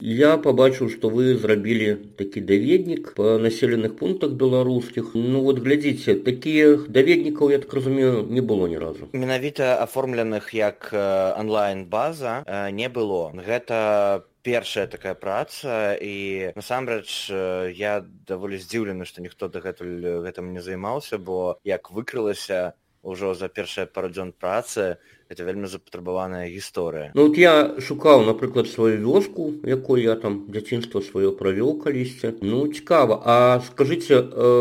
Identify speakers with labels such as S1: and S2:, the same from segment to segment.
S1: Я побачыў, што вы зрабілі такі даведнік па населеных пунктах беларускіх. Ну вот глядзіце, такіх даведнікаў, я так разумею, не было ні разу.
S2: Менавіта аформленых як онлайн-база не было. Гэта першая такая праца, і насамрэч я даволі здзіўлены, што ніхто дагэтуль гэтым не займаўся, бо як выкрылася ўжо за першыя пару дзён працы, гэта вельмі запатрабаваная гісторыя.
S1: Ну вот я шукаў, напрыклад, сваю вёску, якой я там дзяцінства сваё правёў калісьці. Ну, цікава. А скажыце,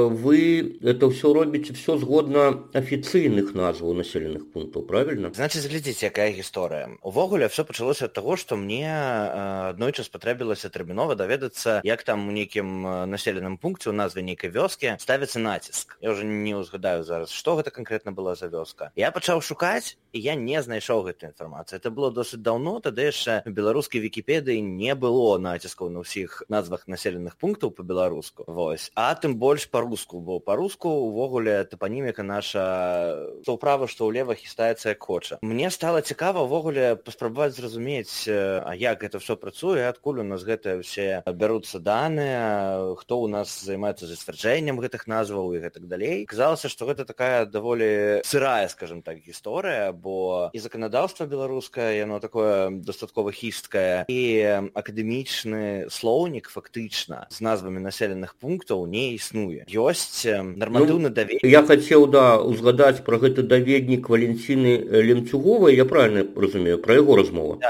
S1: вы это ўсё робіце всё згодна афіцыйных назваў населеных пунктаў, правильно?
S2: Значыць, глядзіце, якая гісторыя. Увогуле, ўсё пачалося ад таго, што мне аднойчы спатрэбілася тэрмінова даведацца, як там у нейкім населеным пункце, у назве нейкай вёскі ставіцца націск. Я ўжо не ўзгадаю зараз, што гэта канкрэтна была за вёска. Я пачаў шукаць, і я не знайшоў гэту інфармацыю. Это было досыць даўно, тады яшчэ у беларускай вікіпедыі не было націскаў на ўсіх назвах населеных пунктаў па-беларуску. Вось. А тым больш па-руску, бо па-руску увогуле тапаніміка наша што ўправа, што ўлева хістаецца як хоча. Мне стала цікава ўвогуле паспрабаваць зразумець, а як гэта ўсё працуе, адкуль у нас гэтыя ўсе бяруцца даныя, хто ў нас займаецца зацвярджэннем гэтых назваў і гэтак далей. Казалася, што гэта такая даволі сырая, скажем так, гісторыя, бо і заканадаўства беларускае, яно такое дастаткова хісткае, і акадэмічны слоўнік фактычна з назвамі населеных пунктаў не існуе. Ёсць нарматыўны даведнік.
S1: Я хацеў, узгадаць пра гэты даведнік Валенціны Лемцюговай, я правильно разумею, пра яго размова?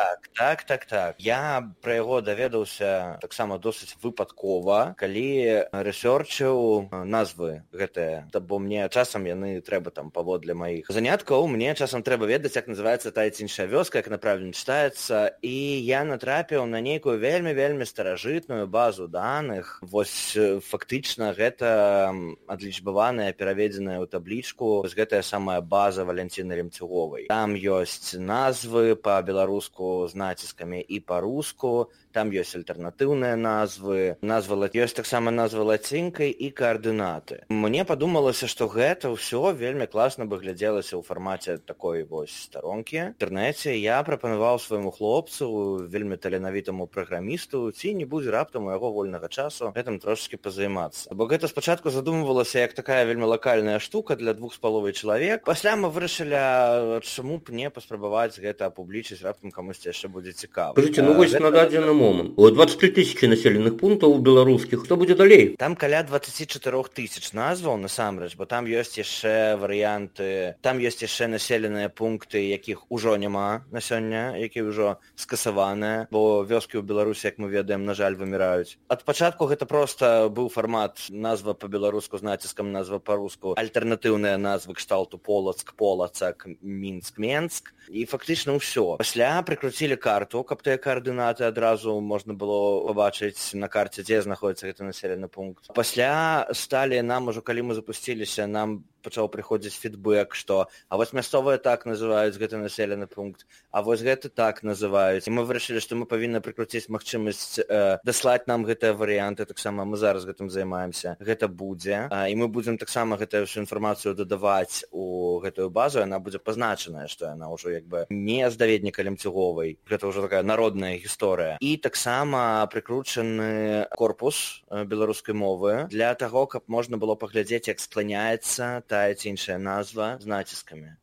S2: Так. Я пра яго даведаўся таксама досыць выпадкова, калі рэсёрчыў назвы гэтыя, бо мне часам яны трэба там паводле маіх заняткаў, мне часам трэба ведаць, як называецца тая ці іншая вёска, як яна правільна чытаецца, і я натрапіў на нейкую вельмі старажытную базу даных. Вось фактычна гэта адлічбаваная, пераведзеная ў таблічку, вось гэтая самая база Валенціны Лемцюговай. Там ёсць назвы па-беларуску з націскамі і па-руску, там ёсць альтэрнатыўныя назвы, ёсць таксама назвы лацінкай і каардынаты. Мне падумалася, што гэта ўсё вельмі класна бы глядзелася ў фармаце такой вось старонкі. В інтэрнэце я прапанаваў свайму хлопцу, вельмі таленавітаму праграмісту, ці не будзе раптам у яго вольнага часу гэтым трошачкі пазаймацца. Бо гэта спачатку задумвалася як такая вельмі лакальная штука для 2,5 чалавек. Пасля мы вырашылі, чаму б не паспрабаваць гэта апублічыць, раптам камусьці яшчэ будзе цікава.
S1: Скажыце, ну вось на дадзены момант. 23 тысячи населеных пунктаў беларускіх. Што будзе далей?
S2: Там каля 24 тысяч назваў, насамрэч, бо там ёсць яшчэ варыянты, там ёсць яшчэ населеныя пункты, якіх ужо няма на сёння, якія ўжо скасаваныя, бо вёскі ў Беларусі, як мы ведаем, на жаль, выміраюць. Ад пачатку гэта проста быў фармат назва па-беларуску з націскам, назва па-руску, альтэрнатыўныя назвы кшталту Полацк, Полацак, Мінск, Менск, і фактычна ўсё. Пасля прыкруцілі карту, каб тыя каардынаты адразу можна было пабачыць на карце, дзе знаходзіцца гэты населены пункт. Пасля сталі нам ужо, калі мы запусціліся, нам пачаў прыходзіць фідбэк, што а вось мясцовыя так называюць гэты населены пункт, а вось гэты так называюць. І мы вырашылі, што мы павінны прыкруціць магчымасць даслаць нам гэтыя варыянты, таксама мы зараз гэтым займаемся. Гэта будзе, і мы будзем таксама гэтую всю інфармацыю дадаваць у гэтую базу, яна будзе пазначаная, што яна ўжо як бы не з даведніка Лемцюговай, гэта ўжо такая народная гісторыя. І таксама прыкручаны корпус беларускай мовы для таго, каб можна было паглядзець, як скланяецца тая ці іншая назва з націскамі.